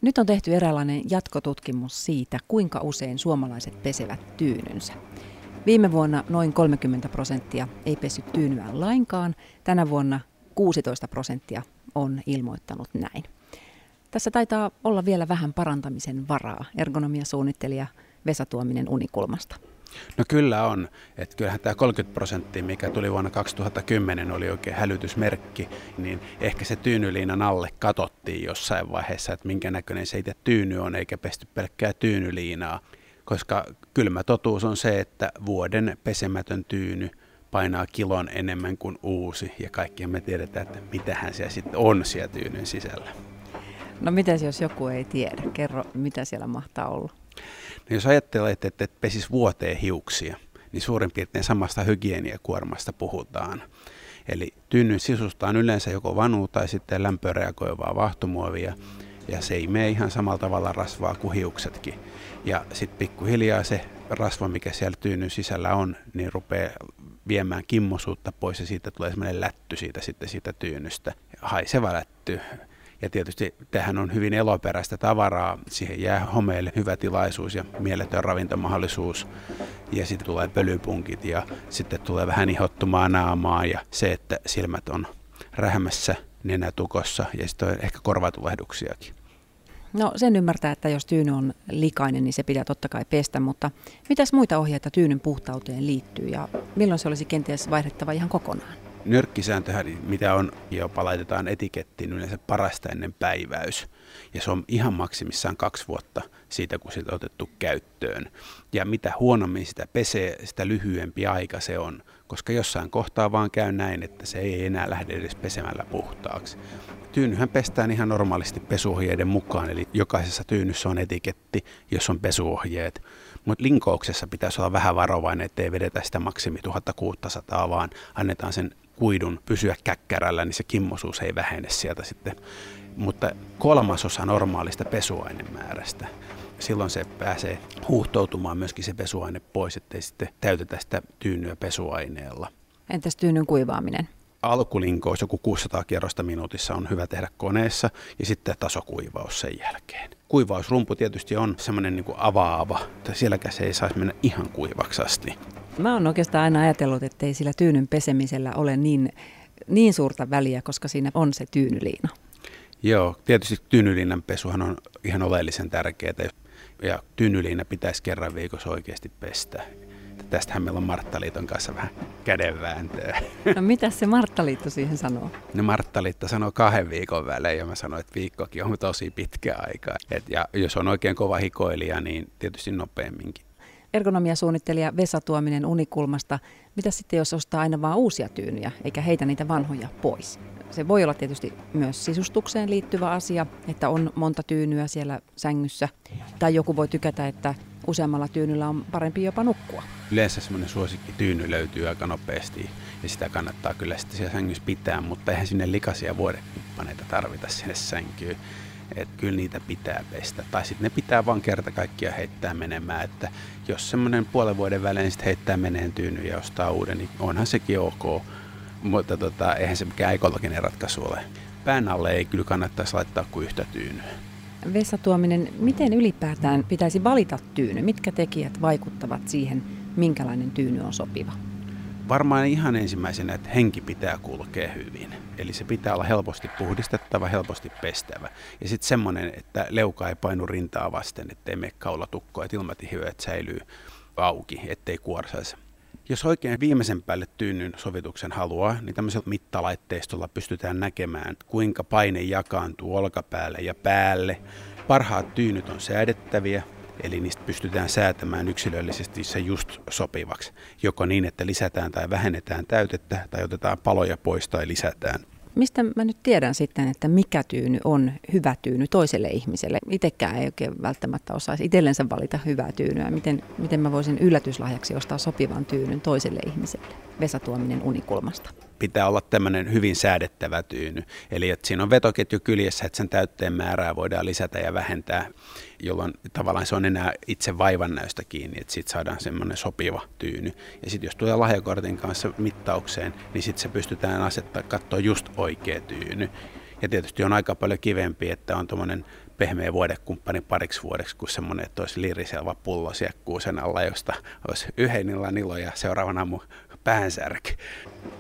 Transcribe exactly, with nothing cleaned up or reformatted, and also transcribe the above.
Nyt on tehty eräänlainen jatkotutkimus siitä, kuinka usein suomalaiset pesevät tyynynsä. Viime vuonna noin kolmekymmentä prosenttia ei pessyt tyynyään lainkaan. Tänä vuonna kuusitoista prosenttia on ilmoittanut näin. Tässä taitaa olla vielä vähän parantamisen varaa, ergonomiasuunnittelija Vesa Tuominen Unikulmasta. No kyllä on. Että kyllähän tämä kolmekymmentä prosenttia, mikä tuli vuonna kaksituhattakymmenen, oli oikein hälytysmerkki, niin ehkä se tyynyliinan alle katsottiin jossain vaiheessa, että minkä näköinen se itse tyyny on, eikä pesty pelkkää tyynyliinaa. Koska kylmä totuus on se, että vuoden pesemätön tyyny painaa kilon enemmän kuin uusi, ja kaikki me tiedetään, että mitähän siellä sitten on siellä tyynyn sisällä. No mitäs jos joku ei tiedä? Kerro, mitä siellä mahtaa olla. No jos ajattelet, että et pesis vuoteen hiuksia, niin suurin piirtein samasta hygieniakuormasta puhutaan. Eli tyynyn sisusta on yleensä joko vanu tai sitten lämpöreagoivaa vaahtomuovia, ja se ei mene ihan samalla tavalla rasvaa kuin hiuksetkin. Ja sitten pikkuhiljaa se rasva, mikä siellä tyynyn sisällä on, niin rupeaa viemään kimmosuutta pois, ja siitä tulee semmoinen lätty siitä, sitten siitä tyynystä, haiseva lätty. Ja tietysti tämähän on hyvin eloperäistä tavaraa, siihen jää homeille hyvä tilaisuus ja mieletön ravintomahdollisuus. Ja sitten tulee pölypunkit ja sitten tulee vähän ihottumaa naamaa ja se, että silmät on rähmässä, nenä tukossa ja sitten on ehkä korvatulehduksiakin. No sen ymmärtää, että jos tyyny on likainen, niin se pitää totta kai pestä, mutta mitäs muita ohjeita tyynyn puhtauteen liittyy ja milloin se olisi kenties vaihdettava ihan kokonaan? Nyrkkisääntöhän, mitä on, jopa laitetaan etikettiin yleensä parasta ennen päiväys. Ja se on ihan maksimissaan kaksi vuotta siitä, kun sitä on otettu käyttöön. Ja mitä huonommin sitä pesee, sitä lyhyempi aika se on. Koska jossain kohtaa vaan käy näin, että se ei enää lähde edes pesemällä puhtaaksi. Tyynyhän pestään ihan normaalisti pesuohjeiden mukaan, eli jokaisessa tyynyssä on etiketti, jos on pesuohjeet. Mutta linkouksessa pitäisi olla vähän varovainen, ettei vedetä sitä maksimi tuhatkuusisataa, vaan annetaan sen kuidun pysyä käkkärällä, niin se kimmosuus ei vähene sieltä sitten. Mutta kolmasosa normaalista pesuainemäärästä. Silloin se pääsee huuhtoutumaan myöskin se pesuaine pois, ettei sitten täytetä sitä tyynyä pesuaineella. Entäs tyynyn kuivaaminen? Alkulinkous, joku kuusisataa kierrosta minuutissa on hyvä tehdä koneessa ja sitten tasokuivaus sen jälkeen. Kuivausrumpu tietysti on semmoinen niin kuin avaava, että sielläkään se ei saisi mennä ihan kuivaksi asti. Mä oon oikeastaan aina ajatellut, että ei sillä tyynyn pesemisellä ole niin, niin suurta väliä, koska siinä on se tyynyliina. Joo, tietysti tyynyliinan pesuhan on ihan oleellisen tärkeää ja tyynyliina pitäisi kerran viikossa oikeasti pestä. Tästähän meillä on Marttaliiton kanssa vähän kädenvääntöä. No mitä se Marttaliitto siihen sanoo? No Marttaliitto sanoo kahden viikon välein ja mä sanoin, että viikkokin on tosi pitkä aika. Et ja jos on oikein kova hikoilija, niin tietysti nopeamminkin. Ergonomiasuunnittelija Vesa Tuominen Unikulmasta. Mitä sitten, jos ostaa aina vaan uusia tyynyjä, eikä heitä niitä vanhoja pois? Se voi olla tietysti myös sisustukseen liittyvä asia, että on monta tyynyä siellä sängyssä. Tai joku voi tykätä, että useammalla tyynyllä on parempi jopa nukkua. Yleensä semmoinen suosikki tyyny löytyy aika nopeasti ja sitä kannattaa kyllä sitten siellä sängyssä pitää, mutta eihän sinne likaisia vuodekumppaneita tarvita sinne sänkyyn. Että kyllä niitä pitää pestä. Tai sitten ne pitää vaan kerta kaikkiaan heittää menemään, että jos semmoinen puolen vuoden välein sitten heittää meneen tyyny ja ostaa uuden, niin onhan sekin ok. Mutta tota, eihän se mikään ekologinen ratkaisu ole. Pään alle ei kyllä kannattaisi laittaa kuin yhtä tyynyä. Vesa Tuominen, miten ylipäätään pitäisi valita tyyny? Mitkä tekijät vaikuttavat siihen, minkälainen tyyny on sopiva? Varmaan ihan ensimmäisenä, että henki pitää kulkea hyvin. Eli se pitää olla helposti puhdistettava, helposti pestävä. Ja sitten semmoinen, että leuka ei painu rintaa vasten, ettei mene kaulatukkoa, että ilmatihyöt säilyy auki, ettei kuorsaisi. Jos oikein viimeisen päälle tyynyn sovituksen haluaa, niin tämmöisellä mittalaitteistolla pystytään näkemään, kuinka paine jakaantuu olkapäälle ja päälle. Parhaat tyynyt on säädettäviä, eli niistä pystytään säätämään yksilöllisesti se just sopivaksi. Joko niin, että lisätään tai vähennetään täytettä, tai otetaan paloja pois tai lisätään. Mistä mä nyt tiedän sitten, että mikä tyyny on hyvä tyyny toiselle ihmiselle? Itsekään ei oikein välttämättä osaisi itsellensä valita hyvää tyynyä. Miten, miten mä voisin yllätyslahjaksi ostaa sopivan tyynyn toiselle ihmiselle? Vesa Tuominen Unikulmasta. Pitää olla tämmöinen hyvin säädettävä tyyny. Eli että siinä on vetoketju kyljessä, että sen täytteen määrää voidaan lisätä ja vähentää, jolloin tavallaan se on enää itse vaivannäöstä kiinni, että siitä saadaan semmoinen sopiva tyyny. Ja sitten jos tulee lahjakortin kanssa mittaukseen, niin sitten se pystytään asettaa katsoa just oikea tyyny. Ja tietysti on aika paljon kivempi, että on tuommoinen pehmeä vuodekumppani pariksi vuodeksi kuin semmoinen, että olisi liriselva pullo siellä kuusen alla, josta olisi yhden illan ilo ja seuraavana aamu päänsärky.